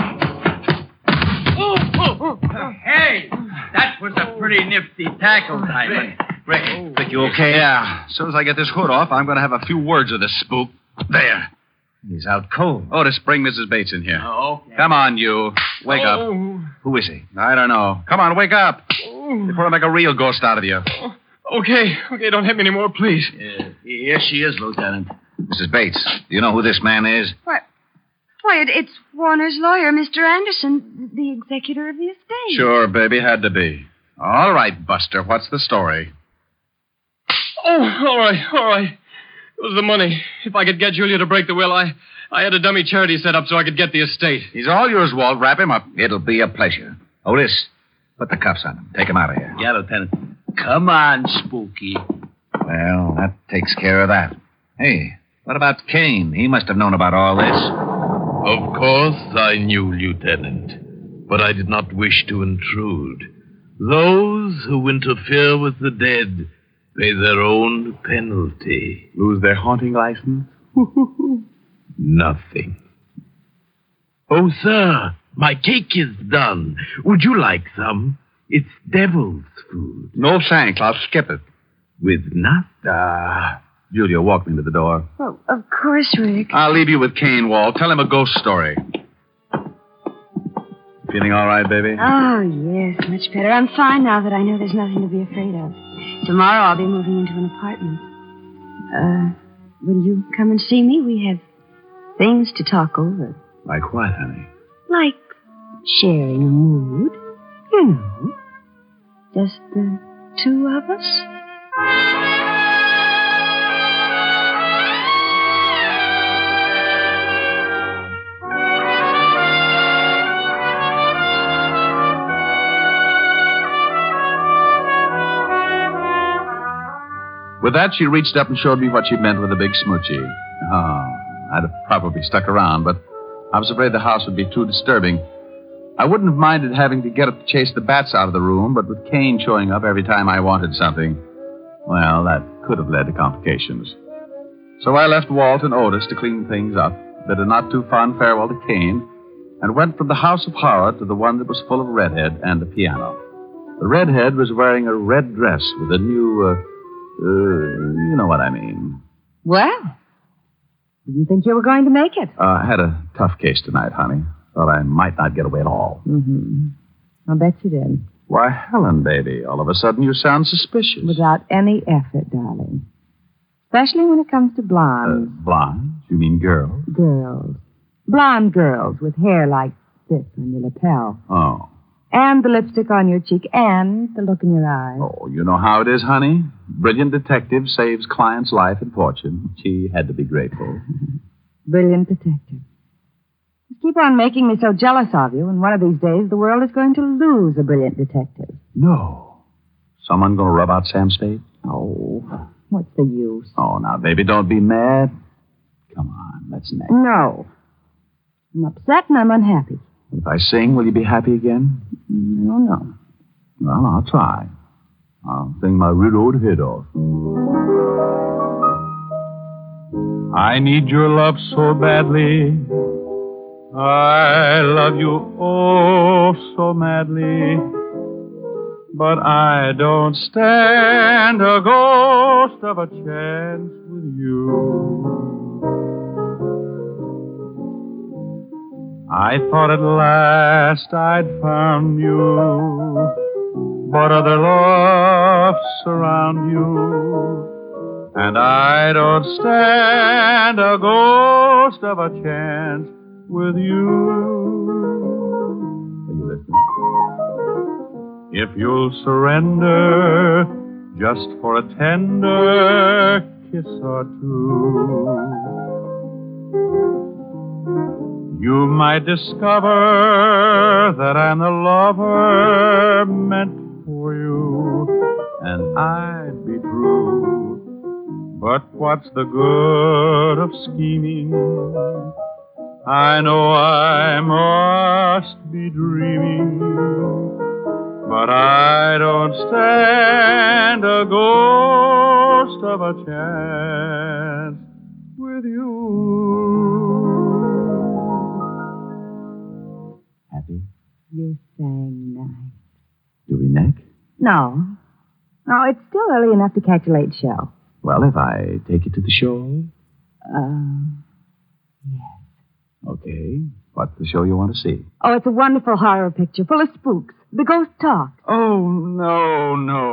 Hey, that was a pretty nifty tackle, Diamond. Rick, you okay? Yeah. As soon as I get this hood off, I'm going to have a few words with this spook. There. He's out cold. Otis, bring Mrs. Bates in here. Oh, okay. Come on, you. Wake up. Who is he? I don't know. Come on, wake up. Before I make a real ghost out of you. Okay, don't hit me anymore, please. Here she is, Lieutenant. Mrs. Bates, do you know who this man is? Why, it's Warner's lawyer, Mr. Anderson, the executor of the estate. Sure, baby, had to be. All right, Buster, what's the story? Oh, all right. It was the money. If I could get Julia to break the will, I had a dummy charity set up so I could get the estate. He's all yours, Walt. Wrap him up. It'll be a pleasure. Otis, put the cuffs on him. Take him out of here. Yeah, Lieutenant. Come on, Spooky. Well, that takes care of that. Hey, what about Kane? He must have known about all this. Of course I knew, Lieutenant, but I did not wish to intrude. Those who interfere with the dead pay their own penalty. Lose their haunting license? Nothing. Oh, sir, my cake is done. Would you like some? It's devil's food. No thanks. I'll skip it. With nuts? Julia, walk me to the door. Well, of course, Rick. I'll leave you with Kane, Walt. Tell him a ghost story. Feeling all right, baby? Oh, yes, much better. I'm fine now that I know there's nothing to be afraid of. Tomorrow I'll be moving into an apartment. Will you come and see me? We have things to talk over. Like what, honey? Like sharing a mood. You know. Just the two of us. With that, she reached up and showed me what she meant with a big smoochie. Oh, I'd have probably stuck around, but I was afraid the house would be too disturbing. I wouldn't have minded having to get up to chase the bats out of the room, but with Kane showing up every time I wanted something, well, that could have led to complications. So I left Walt and Otis to clean things up, bid a not-too-fond farewell to Kane, and went from the house of horror to the one that was full of redhead and a piano. The redhead was wearing a red dress with a new, you know what I mean. Well, didn't think you were going to make it. I had a tough case tonight, honey. Thought I might not get away at all. Mm-hmm. I'll bet you did. Why, Helen, baby, all of a sudden you sound suspicious. Without any effort, darling. Especially when it comes to blondes. Blondes? You mean girls? Girls. Blonde girls with hair like this on your lapel. Oh. And the lipstick on your cheek and the look in your eyes. Oh, you know how it is, honey. Brilliant detective saves client's life and fortune. She had to be grateful. Brilliant detective. You keep on making me so jealous of you, and one of these days the world is going to lose a brilliant detective. No. Someone going to rub out Sam Spade? Oh, what's the use? Oh, now, baby, don't be mad. Come on, let's neck. No. I'm upset and I'm unhappy. If I sing, will you be happy again? I don't know. Well, I'll try. I'll sing my red old head off. I need your love so badly. I love you oh so madly. But I don't stand a ghost of a chance with you. I thought at last I'd found you, but other loves surround you, and I don't stand a ghost of a chance with you. Are you listening? If you'll surrender just for a tender kiss or two, you might discover that I'm the lover meant for you, and I'd be true. But what's the good of scheming? I know I must be dreaming, but I don't stand a ghost of a chance with you. Happy? You sang nice. Do we neck? No. No, it's still early enough to catch a late show. Well, if I take you to the show? Yes. Okay. What's the show you want to see? Oh, it's a wonderful horror picture full of spooks. The ghost talk. Oh, no.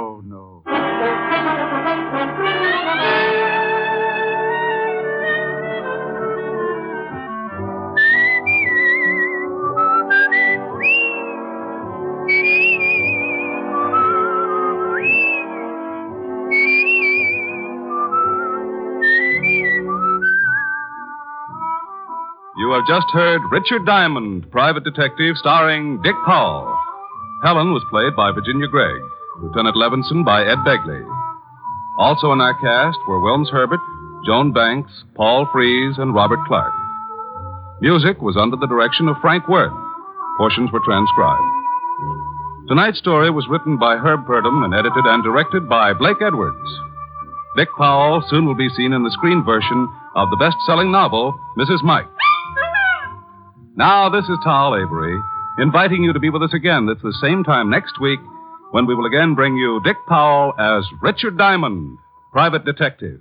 You have just heard Richard Diamond, Private Detective, starring Dick Powell. Helen was played by Virginia Gregg, Lieutenant Levinson by Ed Begley. Also in our cast were Wilms Herbert, Joan Banks, Paul Frees, and Robert Clark. Music was under the direction of Frank Worth. Portions were transcribed. Tonight's story was written by Herb Purdom and edited and directed by Blake Edwards. Dick Powell soon will be seen in the screen version of the best-selling novel, Mrs. Mike. Now, this is Tal Avery, inviting you to be with us again at the same time next week when we will again bring you Dick Powell as Richard Diamond, Private Detective.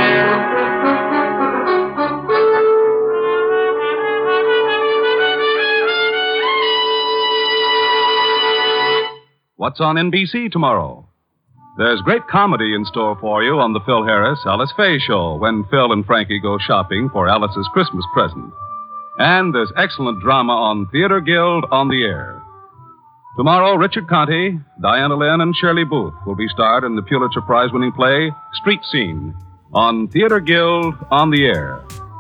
What's on NBC tomorrow? There's great comedy in store for you on the Phil Harris Alice Faye Show when Phil and Frankie go shopping for Alice's Christmas present. And there's excellent drama on Theater Guild on the Air. Tomorrow, Richard Conte, Diana Lynn, and Shirley Booth will be starred in the Pulitzer Prize-winning play Street Scene on Theater Guild on the Air.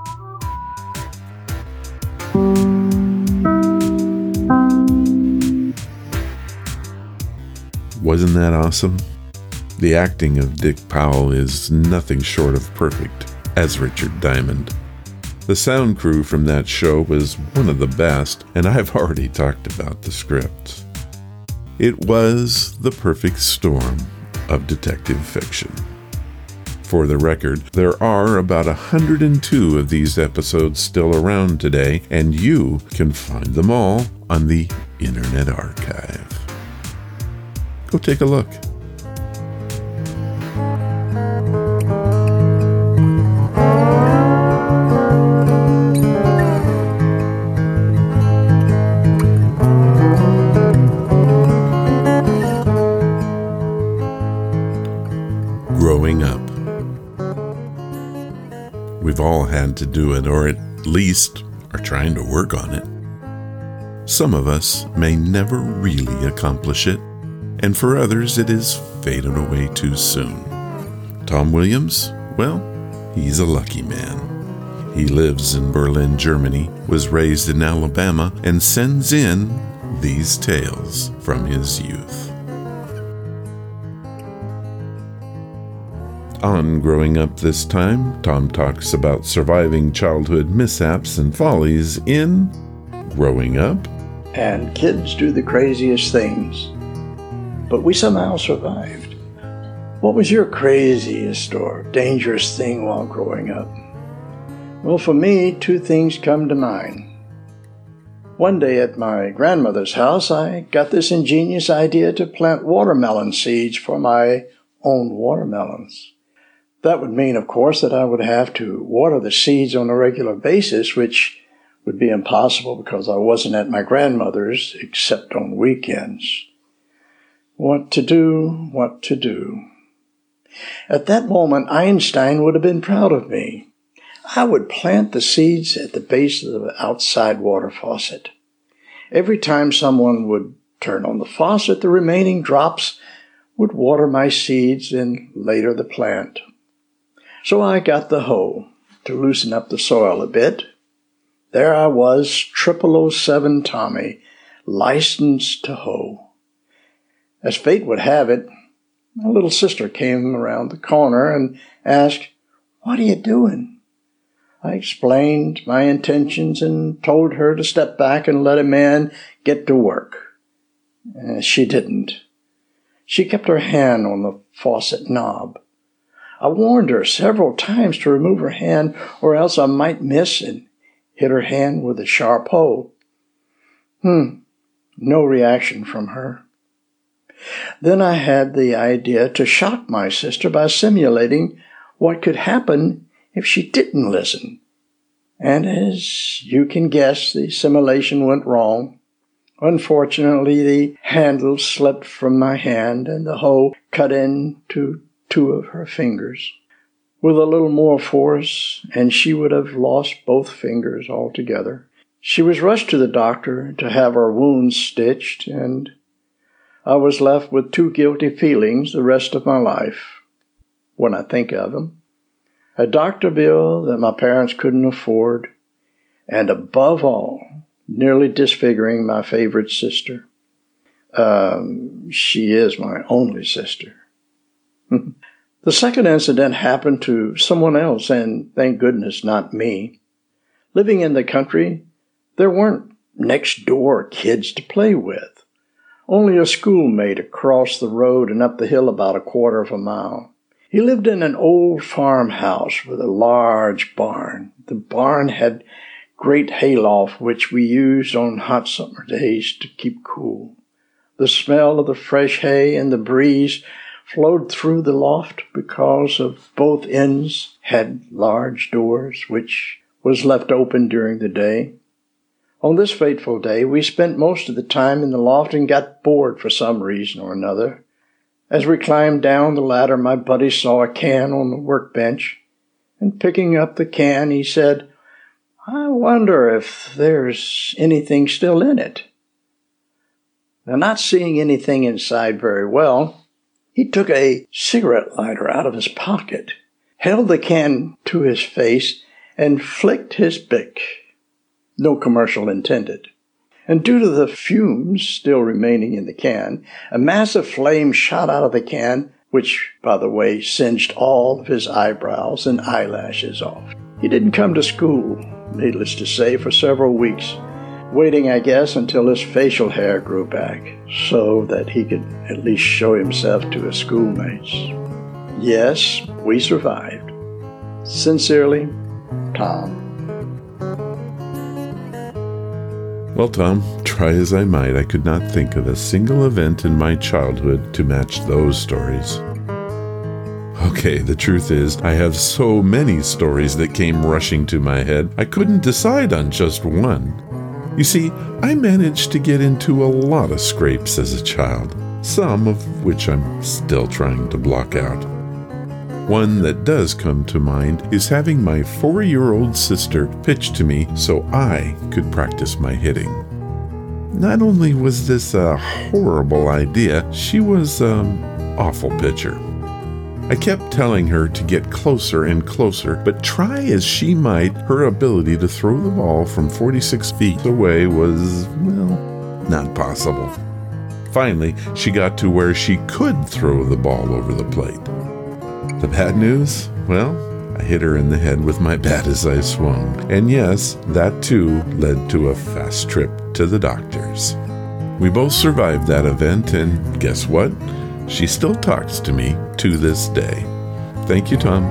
Wasn't that awesome? The acting of Dick Powell is nothing short of perfect as Richard Diamond. The sound crew from that show was one of the best, and I've already talked about the script. It was the perfect storm of detective fiction. For the record, there are about 102 of these episodes still around today, and you can find them all on the Internet Archive. Go take a look. Growing up. We've all had to do it, or at least are trying to work on it. Some of us may never really accomplish it, and for others it is faded away too soon. Tom Williams, well, he's a lucky man. He lives in Berlin, Germany, was raised in Alabama, and sends in these tales from his youth. On Growing Up this time, Tom talks about surviving childhood mishaps and follies in Growing Up. And kids do the craziest things, but we somehow survived. What was your craziest or dangerous thing while growing up? Well, for me, two things come to mind. One day at my grandmother's house, I got this ingenious idea to plant watermelon seeds for my own watermelons. That would mean, of course, that I would have to water the seeds on a regular basis, which would be impossible because I wasn't at my grandmother's except on weekends. What to do, what to do. At that moment, Einstein would have been proud of me. I would plant the seeds at the base of the outside water faucet. Every time someone would turn on the faucet, the remaining drops would water my seeds and later the plant. So I got the hoe to loosen up the soil a bit. There I was, 0007 Tommy, licensed to hoe. As fate would have it, my little sister came around the corner and asked, "What are you doing?" I explained my intentions and told her to step back and let a man get to work. She didn't. She kept her hand on the faucet knob. I warned her several times to remove her hand or else I might miss and hit her hand with a sharp hoe. No reaction from her. Then I had the idea to shock my sister by simulating what could happen if she didn't listen. And as you can guess, the simulation went wrong. Unfortunately, the handle slipped from my hand and the hoe cut into 2 of her fingers. With a little more force, and she would have lost both fingers altogether. She was rushed to the doctor to have her wounds stitched, and I was left with 2 guilty feelings the rest of my life, when I think of them. A doctor bill that my parents couldn't afford, and above all, nearly disfiguring my favorite sister. She is my only sister. The second incident happened to someone else, and thank goodness not me. Living in the country, there weren't next-door kids to play with. Only a schoolmate across the road and up the hill about 1/4 of a mile. He lived in an old farmhouse with a large barn. The barn had great hayloft, which we used on hot summer days to keep cool. The smell of the fresh hay and the breeze flowed through the loft because of both ends had large doors, which was left open during the day. On this fateful day, we spent most of the time in the loft and got bored for some reason or another. As we climbed down the ladder, my buddy saw a can on the workbench, and picking up the can, he said, "I wonder if there's anything still in it." Now, not seeing anything inside very well, he took a cigarette lighter out of his pocket, held the can to his face, and flicked his Bic. No commercial intended. And due to the fumes still remaining in the can, a massive flame shot out of the can, which, by the way, singed all of his eyebrows and eyelashes off. He didn't come to school needless to say, for several weeks, waiting, I guess, until his facial hair grew back so that he could at least show himself to his schoolmates. Yes, we survived. Sincerely, Tom. Well, Tom, try as I might, I could not think of a single event in my childhood to match those stories. Okay, the truth is, I have so many stories that came rushing to my head, I couldn't decide on just one. You see, I managed to get into a lot of scrapes as a child, some of which I'm still trying to block out. One that does come to mind is having my 4-year-old sister pitch to me so I could practice my hitting. Not only was this a horrible idea, she was an awful pitcher. I kept telling her to get closer and closer, but try as she might, her ability to throw the ball from 46 feet away was, well, not possible. Finally, she got to where she could throw the ball over the plate. The bad news? Well, I hit her in the head with my bat as I swung. And yes, that too led to a fast trip to the doctors. We both survived that event, and guess what? She still talks to me to this day. Thank you, Tom.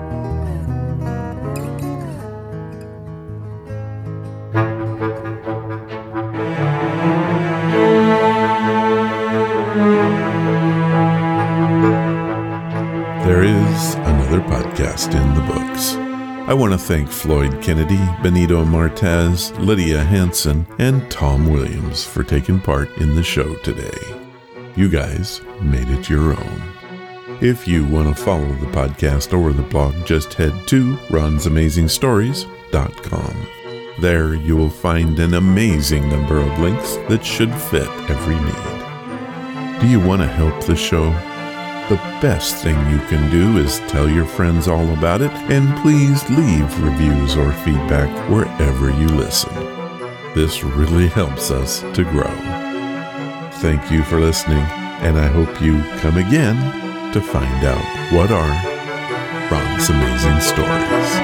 There is another podcast in the books. I want to thank Floyd Kennedy, Benito Martez, Lydia Hansen, and Tom Williams for taking part in the show today. You guys made it your own. If you want to follow the podcast or the blog, just head to ronsamazingstories.com. There you will find an amazing number of links that should fit every need. Do you want to help the show? The best thing you can do is tell your friends all about it, and please leave reviews or feedback wherever you listen. This really helps us to grow. Thank you for listening, and I hope you come again to find out what are Ron's Amazing Stories.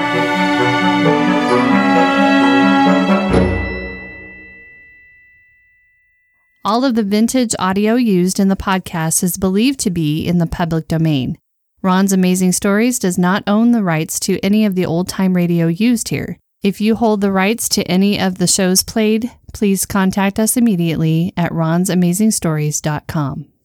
All of the vintage audio used in the podcast is believed to be in the public domain. Ron's Amazing Stories does not own the rights to any of the old-time radio used here. If you hold the rights to any of the shows played, please contact us immediately at ronsamazingstories.com.